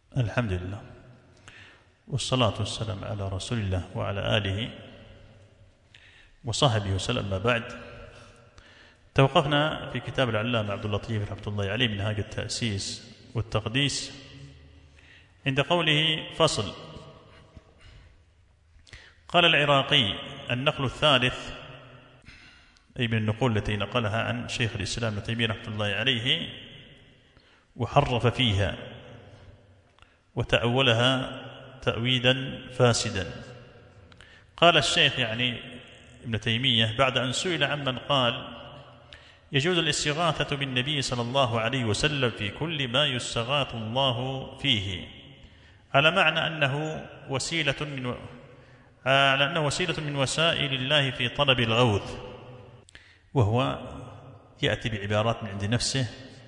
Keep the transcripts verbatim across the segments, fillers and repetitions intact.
الحمد لله والصلاة والسلام على رسول الله وعلى آله وصحبه وسلم. ما بعد، توقفنا في كتاب العلامة عبد اللطيف رحمة الله عليه منهاج التأسيس والتقديس عند قوله: فصل. قال العراقي: النقل الثالث، أي من النقول التي نقلها عن شيخ الإسلام ابن تيمية رحمة الله عليه وحرف فيها وتأولها تأويلا فاسدا. قال الشيخ يعني ابن تيمية بعد أن سئل عمن قال يجوز الاستغاثة بالنبي صلى الله عليه وسلم في كل ما يستغاث الله فيه، على معنى أنه وسيلة من على أنه وسيلة من وسائل الله في طلب الغوث، وهو يأتي بعبارات من عند نفسه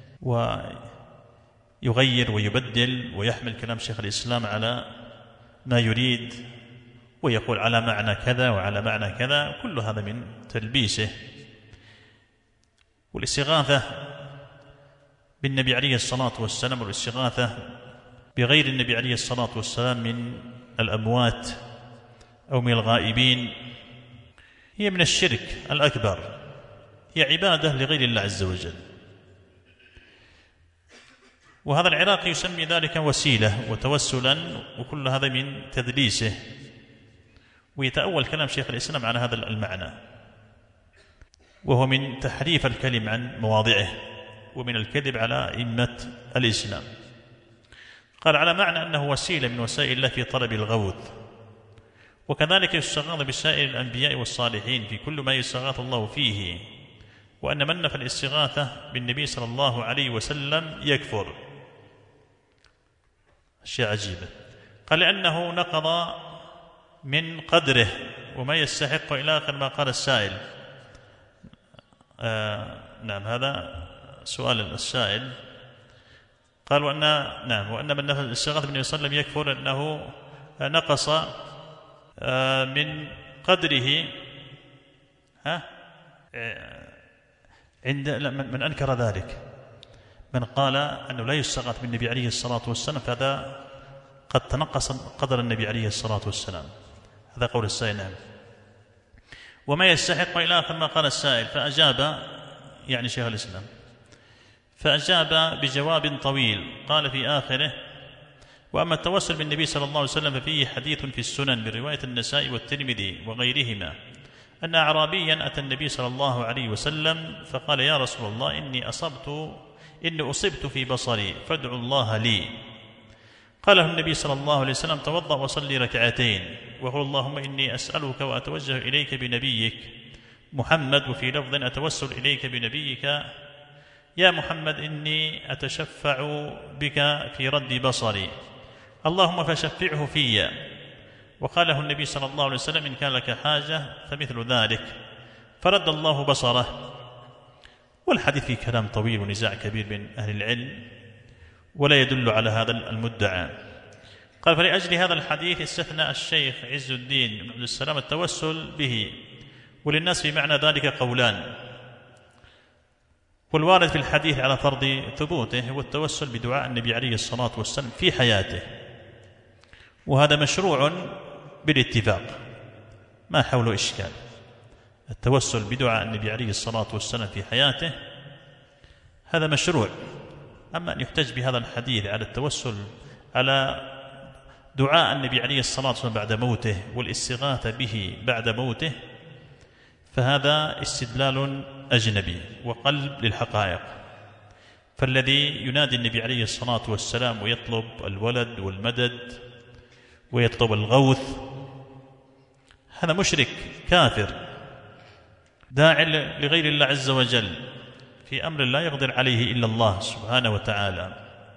ويغير ويبدل ويحمل كلام شيخ الإسلام على ما يريد، ويقول على معنى كذا وعلى معنى كذا، كل هذا من تلبيسه. والاستغاثة بالنبي عليه الصلاة والسلام والاستغاثة بغير النبي عليه الصلاة والسلام من الأموات أو من الغائبين هي من الشرك الأكبر، هي عبادة لغير الله عز وجل. وهذا العراقي يسمي ذلك وسيلة وتوسلا، وكل هذا من تدليسه، ويتأول كلام شيخ الإسلام على هذا المعنى، وهو من تحريف الكلم عن مواضعه ومن الكذب على أئمة الإسلام. قال على معنى أنه وسيلة من وسائل الله في طلب الغوث، وكذلك يستغاث بسائر الأنبياء والصالحين في كل ما يستغاث الله فيه، وأن من نفى الاستغاثة بالنبي صلى الله عليه وسلم يكفر. أشياء عجيبة. قال لأنه نقض من قدره وما يستحق إلى آخر ما قال السائل. آه نعم، هذا سؤال السائل. قال وأن نعم وأن من نفى الاستغاثة بالنبي صلى الله عليه وسلم يكفر أنه نقص آه من قدره ها عند من أنكر ذلك، من قال أنه لا يستغاث بالنبي عليه الصلاة والسلام فهذا قد تنقص قدر النبي عليه الصلاة والسلام. هذا قول السائل. نعم. وما يستحق إلى آخر ما قال السائل، فأجاب يعني شيخ الإسلام فأجاب بجواب طويل. قال في آخره: وأما التوسل بالنبي صلى الله عليه وسلم ففيه حديث في السنن برواية النسائي والترمذي وغيرهما أن أعرابيا أتى النبي صلى الله عليه وسلم فقال: يا رسول الله، إني أصبت إني أصبت في بصري فادعوا الله لي. قال له النبي صلى الله عليه وسلم: توضأ وصلي ركعتين وقل اللهم إني أسألك وأتوجه إليك بنبيك محمد، وفي لفظ أتوسل إليك بنبيك يا محمد إني أتشفع بك في رد بصري، اللهم فشفعه في. وقال له النبي صلى الله عليه وسلم: إن كان لك حاجة فمثل ذلك، فرد الله بصره. والحديث فيه كلام طويل ونزاع كبير بين أهل العلم ولا يدل على هذا المدعى. قال: فلأجل هذا الحديث استثنى الشيخ عز الدين بن عبد السلام التوسل به، وللناس في معنى ذلك قولان، والوارد في الحديث على فرض ثبوته هو التوسل بدعاء النبي عليه الصلاة والسلام في حياته، وهذا مشروع بالاتفاق ما حوله إشكال. التوسل بدعاء النبي عليه الصلاة والسلام في حياته هذا مشروع. أما أن يحتج بهذا الحديث على التوسل على دعاء النبي عليه الصلاة والسلام بعد موته والاستغاثة به بعد موته، فهذا استدلال أجنبي وقلب للحقائق. فالذي ينادي النبي عليه الصلاة والسلام ويطلب الولد والمدد ويطلب الغوث هذا مشرك كافر داع لغير الله عز وجل في أمر لا يقدر عليه إلا الله سبحانه وتعالى.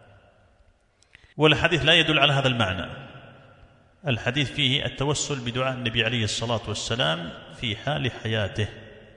والحديث لا يدل على هذا المعنى. الحديث فيه التوسل بدعاء النبي عليه الصلاة والسلام في حال حياته،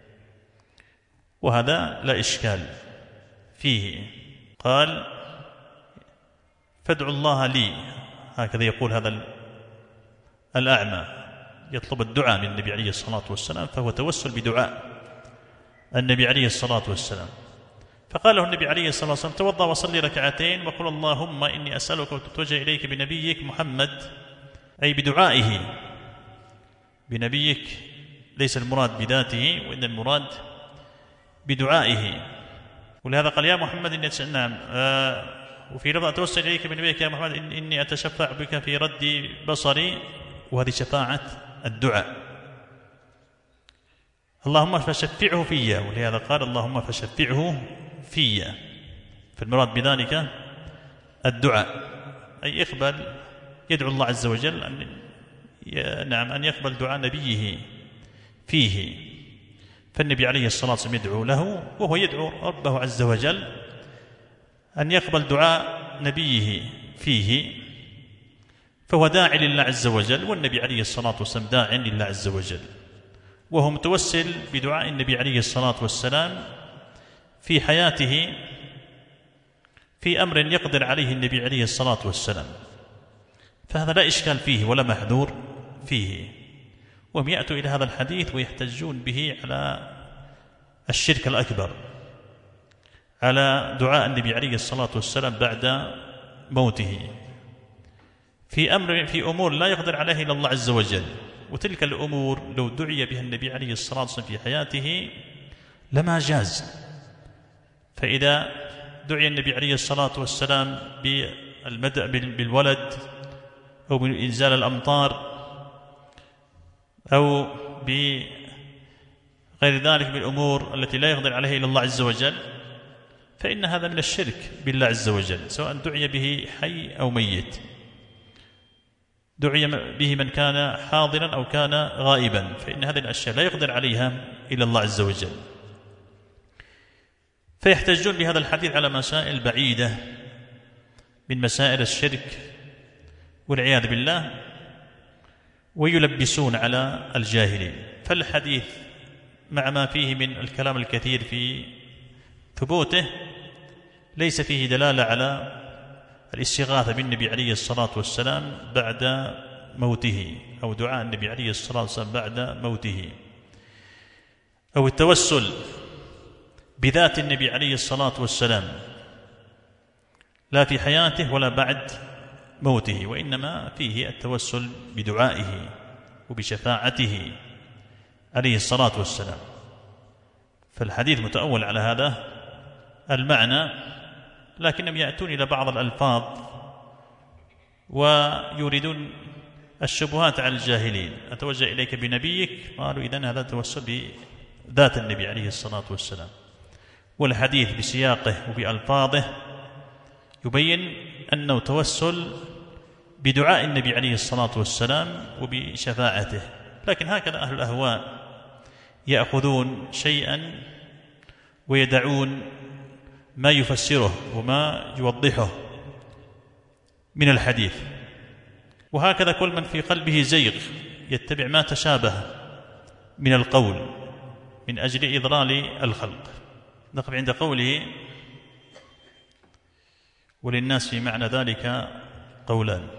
وهذا لا إشكال فيه. قال: فادعوا الله لي، هكذا يقول هذا الأعمى، يطلب الدعاء من النبي عليه الصلاة والسلام، فهو توسل بدعاء النبي عليه الصلاة والسلام. فقال له النبي عليه الصلاة والسلام: توضأ وصلي ركعتين وقل اللهم إني أسألك وتتوجه إليك بنبيك محمد، أي بدعائه، بنبيك ليس المراد بذاته وإن المراد بدعائه. ولهذا قال: يا محمد إني نعم آه وفي لفظ أتوسل إليك بنبيك يا محمد إني أتشفع بك في رد بصري، وهذه شفاعة الدعاء. اللهم فشفعه فيا، ولهذا قال: اللهم فشفعه فيا. فالمراد بذلك الدعاء، أي اقبل، يدعو الله عز وجل أن نعم أن يقبل دعاء نبيه فيه. فالنبي عليه الصلاة والسلام يدعو له، وهو يدعو ربه عز وجل أن يقبل دعاء نبيه فيه، فهو داع لله عز وجل، والنبي عليه الصلاة والسلام داع لله عز وجل، وهو متوسل بدعاء النبي عليه الصلاة والسلام في حياته في أمر يقدر عليه النبي عليه الصلاة والسلام، فهذا لا إشكال فيه ولا محذور فيه. وهم يأتوا إلى هذا الحديث ويحتجون به على الشرك الأكبر، على دعاء النبي عليه الصلاة والسلام بعد موته في أمر في أمور لا يقدر عليه إلا الله عز وجل. وتلك الأمور لو دعي بها النبي عليه الصلاة والسلام في حياته لما جاز. فإذا دعي النبي عليه الصلاة والسلام بالمدع بالولد أو بإنزال الأمطار أو بغير ذلك من الأمور التي لا يقدر عليها إلا الله عز وجل، فإن هذا من الشرك بالله عز وجل، سواء دعي به حي أو ميت، دعي به من كان حاضرا أو كان غائبا، فإن هذه الأشياء لا يقدر عليها إلا الله عز وجل. فيحتجون بهذا الحديث على مسائل بعيدة من مسائل الشرك والعياذ بالله، ويلبسون على الجاهلين. فالحديث مع ما فيه من الكلام الكثير في ثبوته ليس فيه دلالة على الاستغاثة بالنبي عليه الصلاة والسلام بعد موته، أو دعاء النبي عليه الصلاة والسلام بعد موته، أو التوسل بذات النبي عليه الصلاة والسلام لا في حياته ولا بعد موته، وإنما فيه التوسل بدعائه وبشفاعته عليه الصلاة والسلام. فالحديث متأول على هذا المعنى، لكنهم يأتون إلى بعض الألفاظ ويريدون الشبهات على الجاهلين. أتوجه إليك بنبيك، قالوا إذن هذا توسل بذات النبي عليه الصلاة والسلام. والحديث بسياقه وبألفاظه يبين أنه توسل بدعاء النبي عليه الصلاة والسلام وبشفاعته. لكن هكذا أهل الأهواء يأخذون شيئا ويدعون ما يفسره وما يوضحه من الحديث، وهكذا كل من في قلبه زيغ يتبع ما تشابه من القول من أجل إضلال الخلق. نقف عند قوله: وللناس في معنى ذلك قولان.